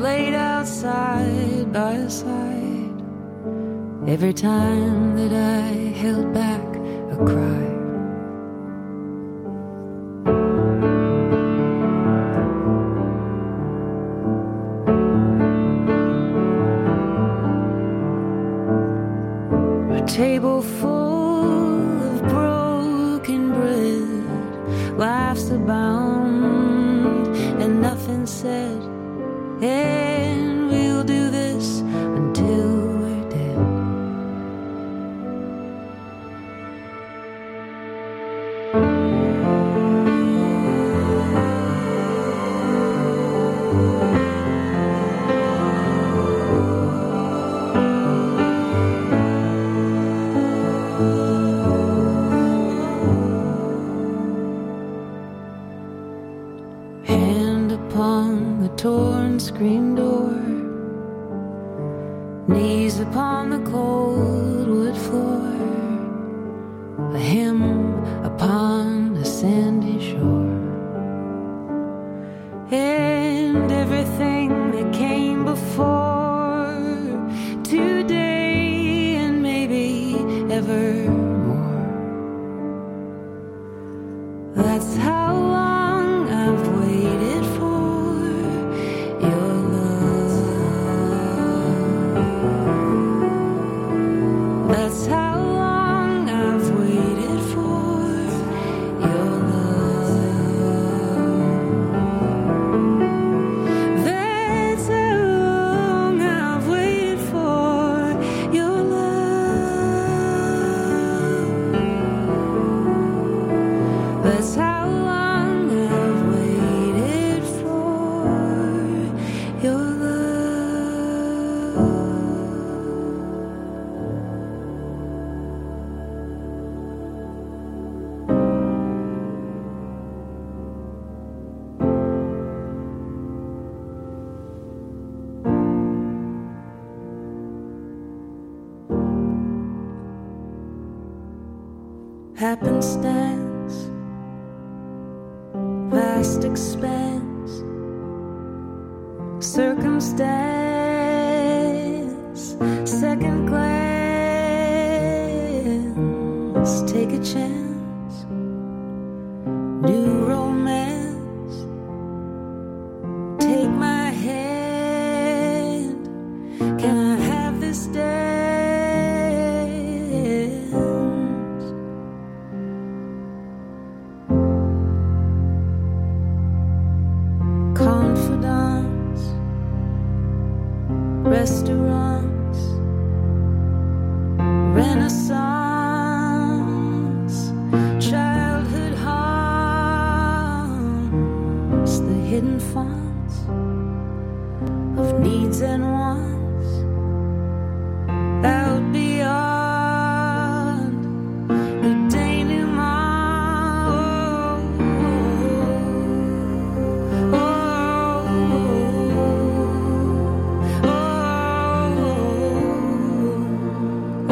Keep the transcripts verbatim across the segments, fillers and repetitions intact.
laid out side by side. Every time that I held back a cry, a table full of broken bread, laughs abound and nothing said, and we'll do this until we're dead. Hand upon the torn screen door, knees upon the cold wood floor, a hymn upon a sandy shore, and everything that came before, today and maybe evermore. That's how long I've waited for your love. That's how long I've waited for your love. That's how long I've waited for your love. That's how long I've waited for your love. Happenstance, vast expanse, circumstance, second glance, take a chance, new romance, take my hand, can I have this dance? Confidants, restaurants, renaissance, childhood haunts, the hidden fonts of needs and wants, out beyond the denouement. Oh, oh, oh,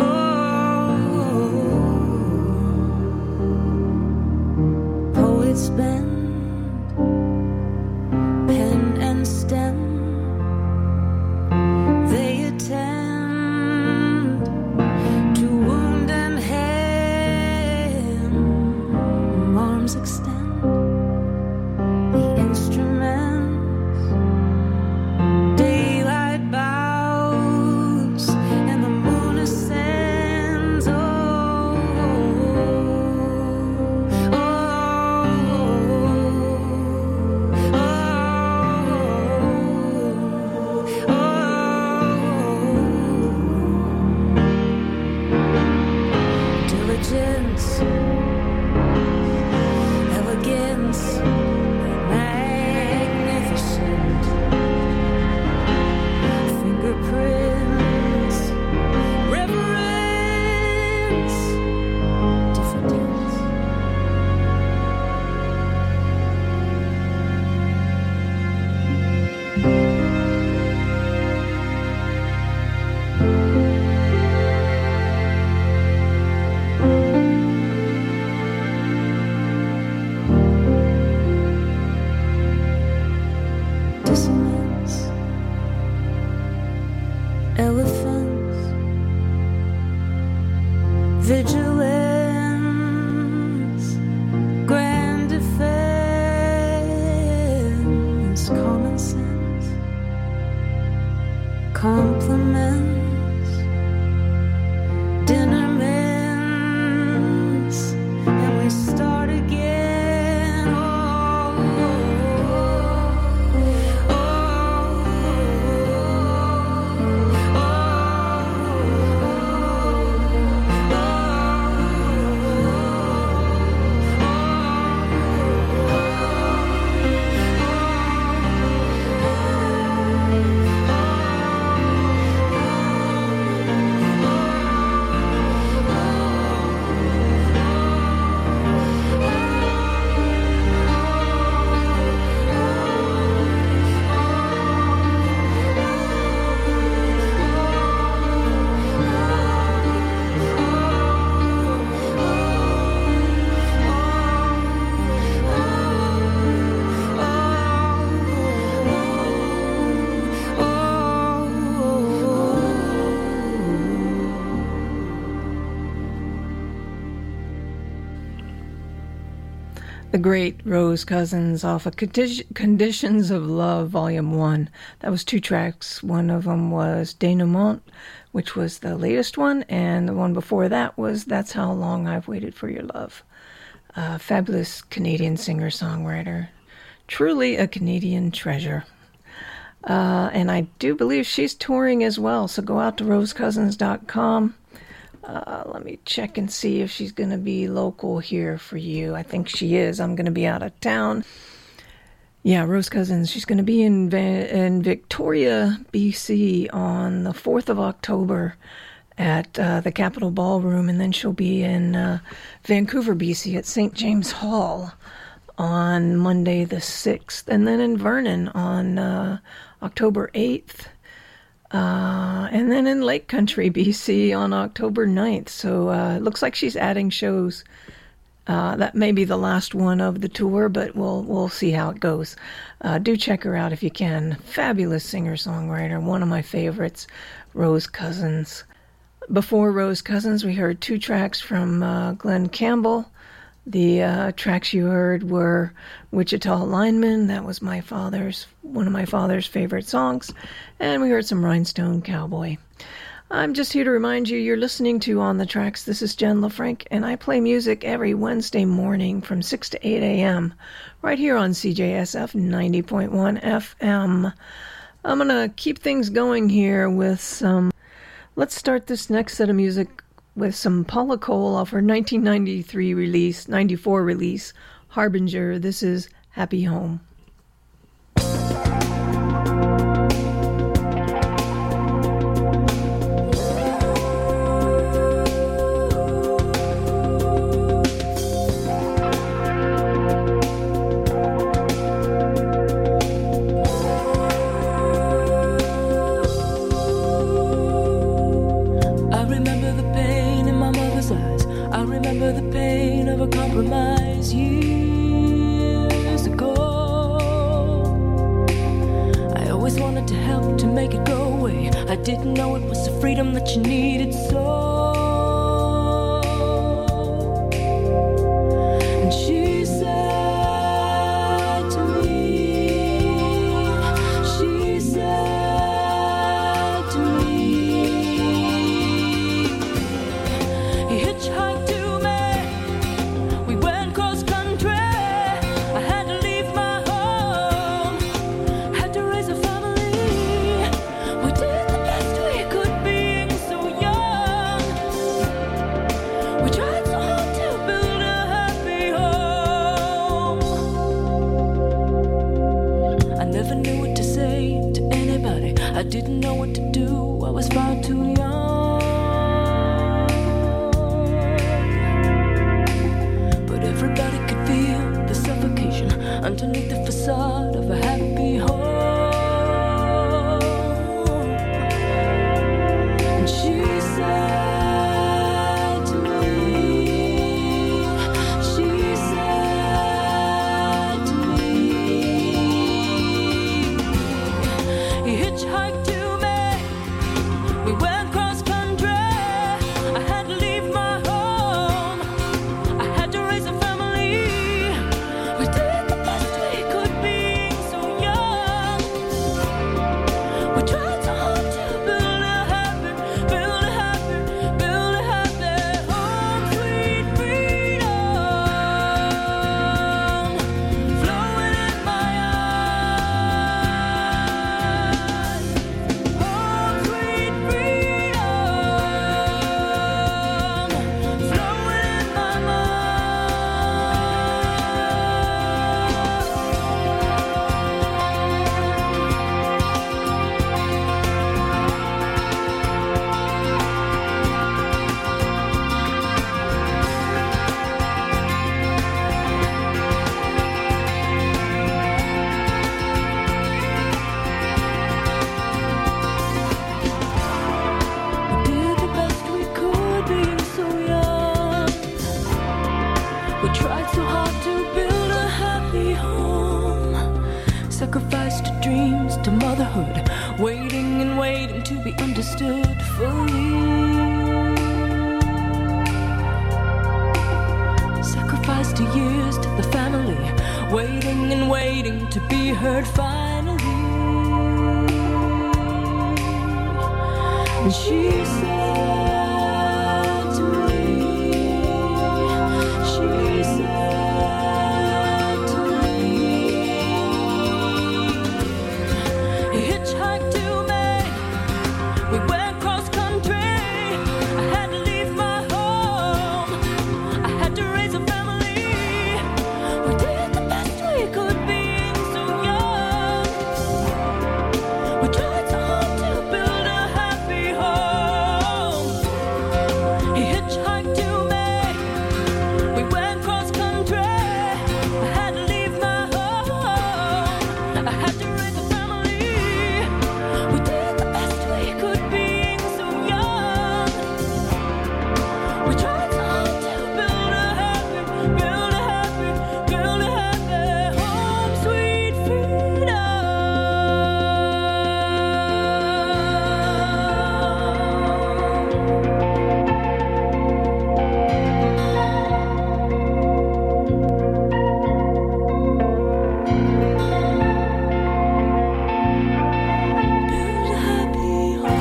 oh. Poets bend, pen and stem, compliments, dinner mints, and we start again. Oh, oh, The great Rose Cousins off of Condi- Conditions of Love, Volume one. That was two tracks. One of them was Denouement, which was the latest one, and the one before that was That's How Long I've Waited for Your Love. A fabulous Canadian singer-songwriter. Truly a Canadian treasure. Uh, and I do believe she's touring as well, so go out to rose cousins dot com. Uh, let me check and see if she's going to be local here for you. I think she is. I'm going to be out of town. Yeah, Rose Cousins. She's going to be in Va- in Victoria, B C on the fourth of October at uh, the Capitol Ballroom, and then she'll be in uh, Vancouver, B C at Saint James Hall on Monday the sixth, and then in Vernon on uh, October eighth. Uh, and then in Lake Country, B C on October ninth. So uh, it looks like she's adding shows. Uh, that may be the last one of the tour, but we'll we'll see how it goes. Uh, do check her out if you can. Fabulous singer-songwriter, one of my favorites, Rose Cousins. Before Rose Cousins, we heard two tracks from uh, Glenn Campbell. The uh, tracks you heard were Wichita Lineman. That was my father's, one of my father's favorite songs. And we heard some Rhinestone Cowboy. I'm just here to remind you, you're listening to On the Tracks. This is Jen LaFranc, and I play music every Wednesday morning from six to eight a.m. right here on C J S F ninety point one F M. I'm going to keep things going here with some... Let's start this next set of music with some Paula Cole off her nineteen ninety-three release, ninety-four release, Harbinger. This is Happy Home. Compromise years ago. I always wanted to help to make it go away. I didn't know it was the freedom that you needed so. And she said to me, she said to me, he hitchhiked to I didn't know what to do, I was far too young. But everybody could feel the suffocation underneath the facade of a happy home. And she said to me, she said to me, he hitchhiked. Tried so hard to childhood, waiting and waiting to be understood fully. Sacrificed years to the family, waiting and waiting to be heard finally. And she said to me, she said to me, he hitchhiked to me, we went cross country, I had to leave my home, I had to raise a family, we did the best we could being so young, we tried so hard to build a happy home. He hitchhiked to me, we went cross country, I had to leave my home, I had to raise a family, we did the best we could being so young, we tried so hard to build a happy, build a happy, build a happy home, sweet freedom. Build a happy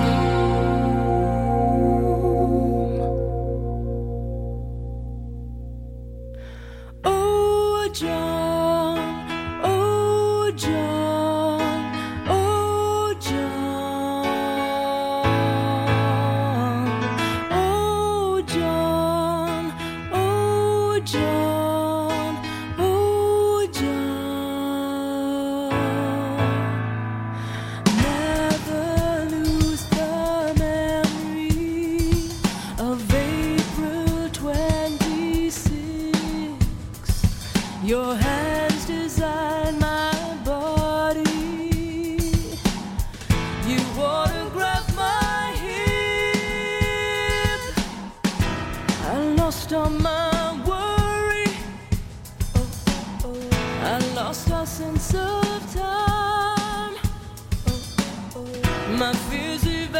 home. Oh, John, oh, John, oh, John, oh, John, oh, John, oh, John. Never lose the memory of April twenty-sixth. Your hands design my body. You autograph my hip. I lost all my worry. Oh, oh, oh. I lost all sense of time. Oh, oh, oh. My fears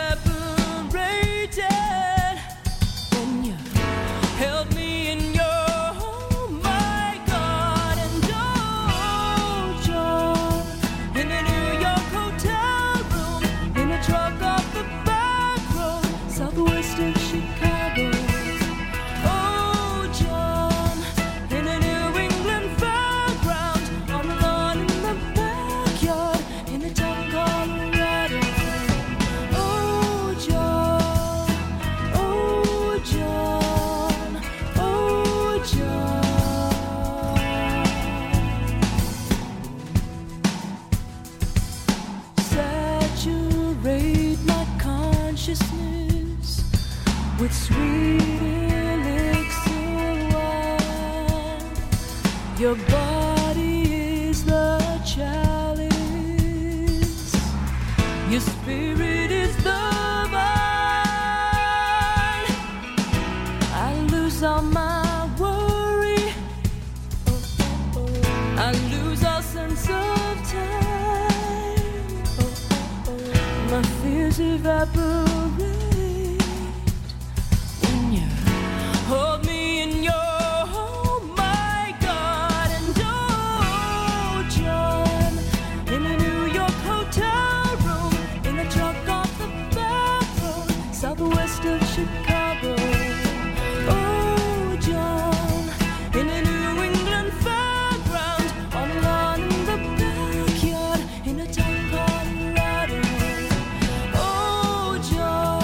evaporated when you held me in your, oh my God, and oh, John, in a New York hotel room, in a truck off the back road, southwest of Chicago. Oh, John, in a New England fairground, on the lawn in the backyard, in a town called Colorado. Oh, John, oh, John, oh, John. Saturate my consciousness with sweet elixir wine. Your body is the chalice. Your spirit is the vine. I lose all my worry. Oh, oh, oh. I lose all sense of time. Oh, oh, oh. My fears evaporate when you hold me in your, oh my God, and oh, John, in a New York hotel room, in a truck off the back road, southwest of Chicago. Oh, John, in a New England fairground, on a lawn in the backyard, in a town called Colorado. Oh, John.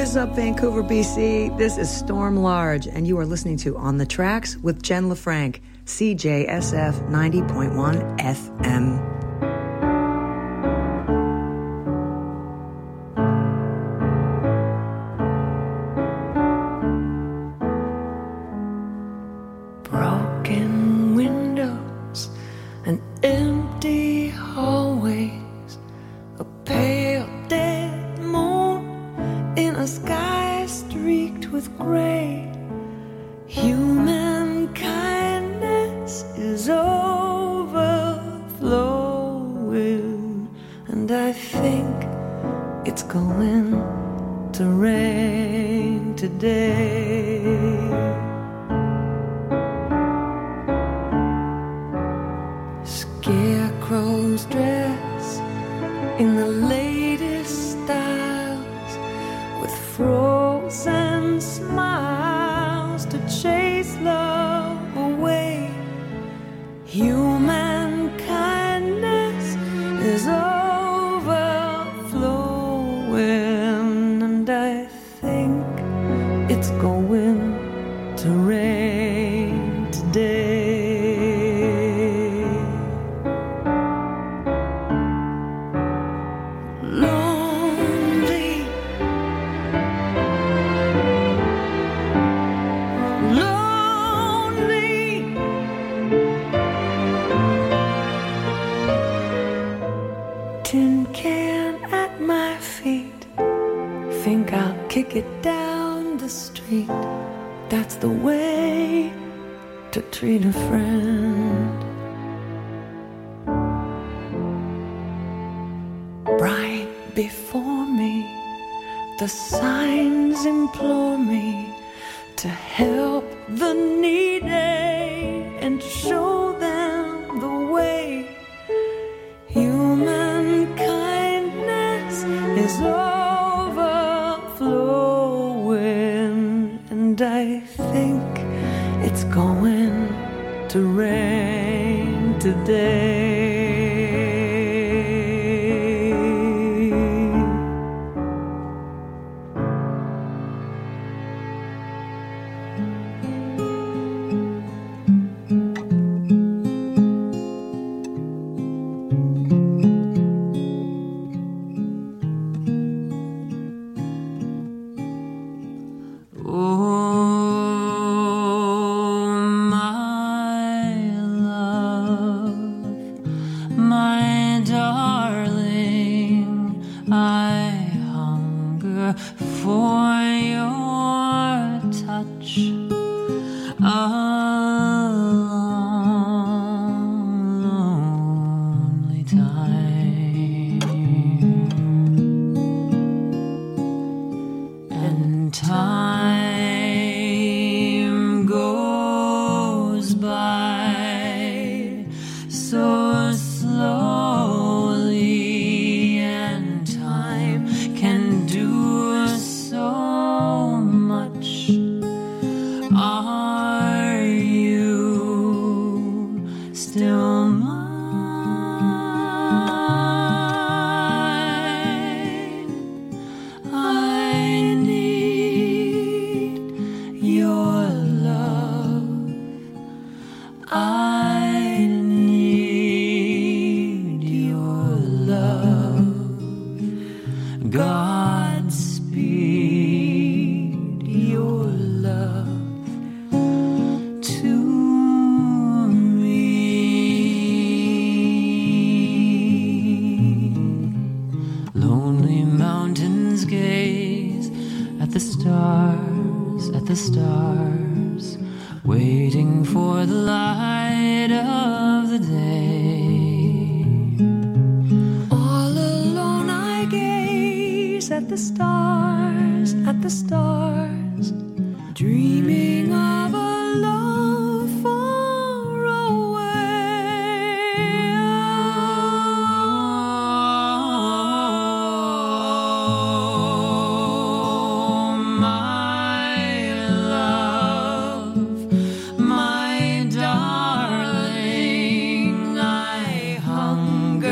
is up, Vancouver, B C? This is Storm Large, and you are listening to On the Tracks with Jen LaFranc, C J S F ninety point one F M. Broken windows and empty hallways, a pale dead moon in a sky streaked with gray. Human kindness is overflowing, and I think it's going to rain today. Scarecrows dress in the latest styles, with frozen smiles to chase love away. Human kindness is overflowing, and I think it's going to rain today. Lonely, lonely, tin can at my feet, think I'll kick it down the street. That's the way to treat a friend. Right before me, the signs implore me to help the needy and to show them the way. Human kindness is overflowing, and I think it's going to rain today.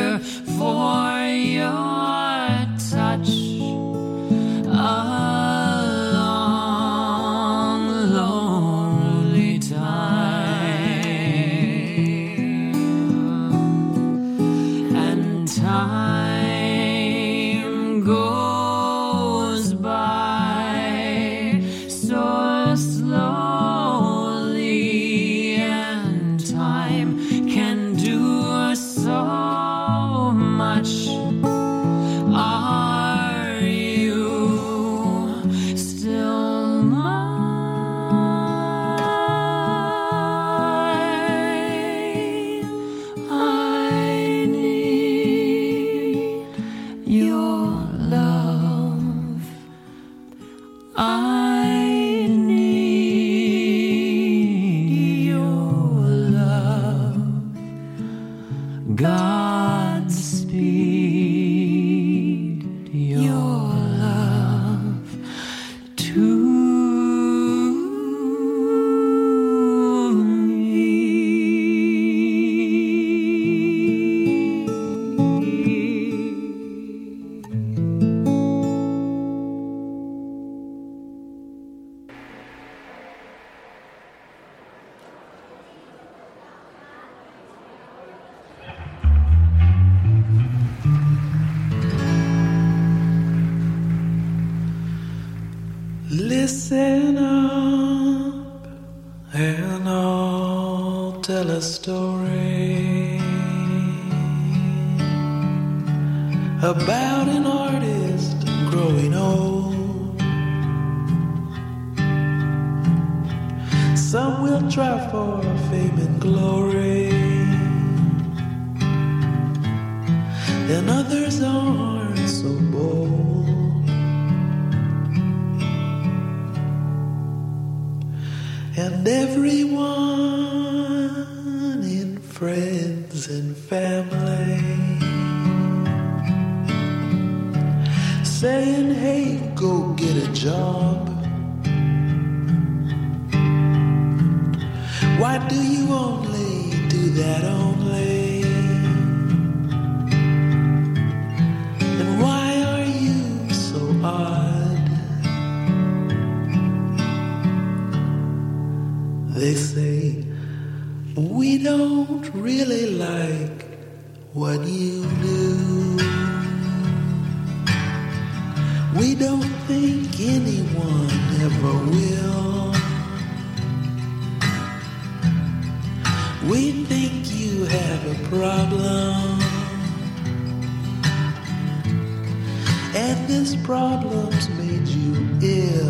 For your touch, Godspeed your love to Listen up and I'll tell a story about an artist growing old. Some will try for fame and glory, and others aren't so bold. And everyone in friends and family saying, hey, go get a job. Why do you only do that only? And why are you so odd? They say, we don't really like what you do. We don't think anyone ever will. We think you have a problem, and this problem's made you ill.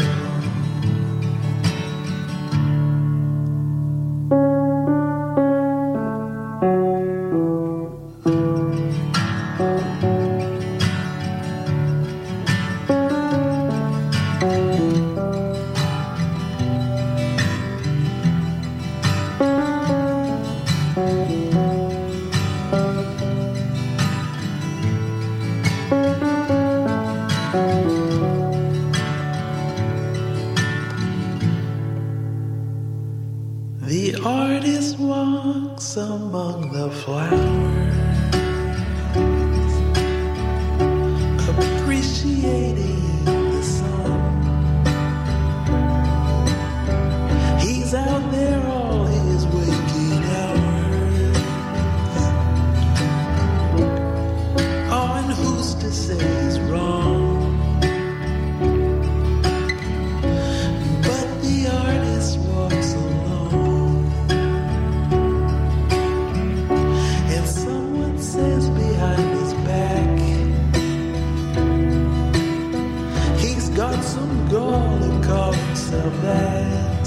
The artist walks among the flowers, appreciating the sun. He's out there all his waking hours. Oh, and who's to say he's wrong? But the artist walks along. Says behind his back, he's got some gall to call himself that.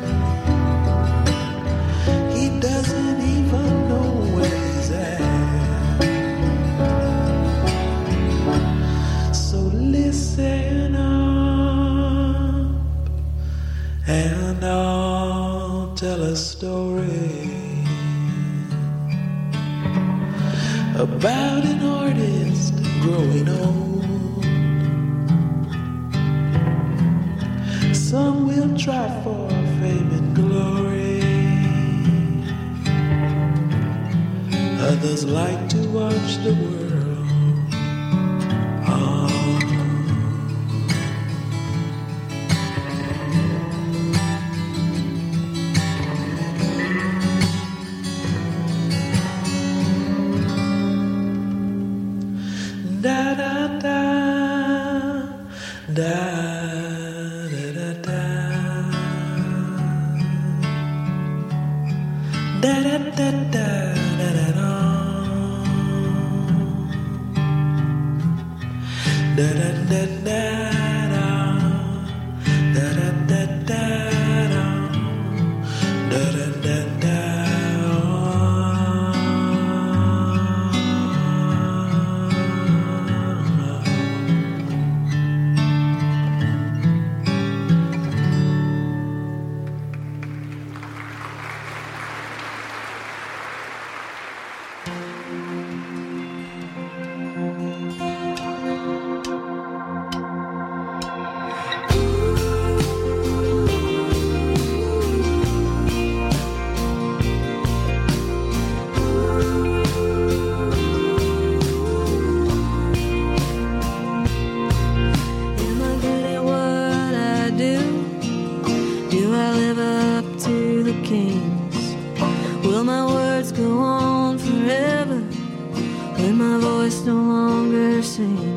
He doesn't even know where he's at. So listen up and I'll tell a story about an artist growing old. Some will try for fame and glory, others like to watch the world on. Da da da da da da da da da da da da da da da da da Will my words go on forever when my voice no longer sings?